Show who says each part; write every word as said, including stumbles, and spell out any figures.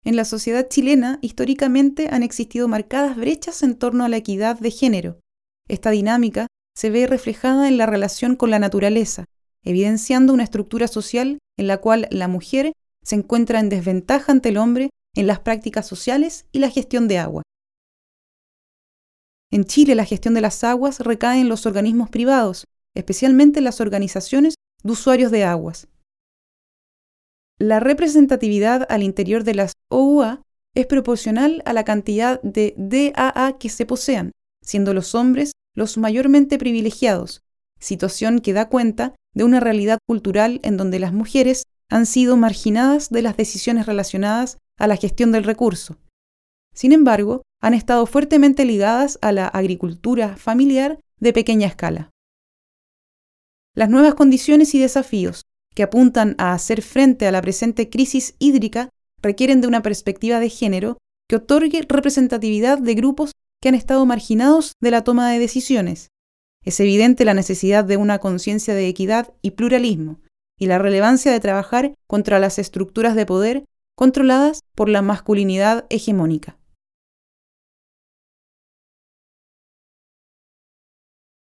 Speaker 1: En la sociedad chilena, históricamente han existido marcadas brechas en torno a la equidad de género. Esta dinámica se ve reflejada en la relación con la naturaleza, evidenciando una estructura social en la cual la mujer se encuentra en desventaja ante el hombre en las prácticas sociales y la gestión de agua. En Chile, la gestión de las aguas recae en los organismos privados, especialmente en las organizaciones de usuarios de aguas. La representatividad al interior de las O U A es proporcional a la cantidad de D A A que se posean, siendo los hombres los mayormente privilegiados, situación que da cuenta de una realidad cultural en donde las mujeres han sido marginadas de las decisiones relacionadas a la gestión del recurso. Sin embargo, han estado fuertemente ligadas a la agricultura familiar de pequeña escala. Las nuevas condiciones y desafíos que apuntan a hacer frente a la presente crisis hídrica requieren de una perspectiva de género que otorgue representatividad de grupos que han estado marginados de la toma de decisiones. Es evidente la necesidad de una conciencia de equidad y pluralismo, y la relevancia de trabajar contra las estructuras de poder controladas por la masculinidad hegemónica.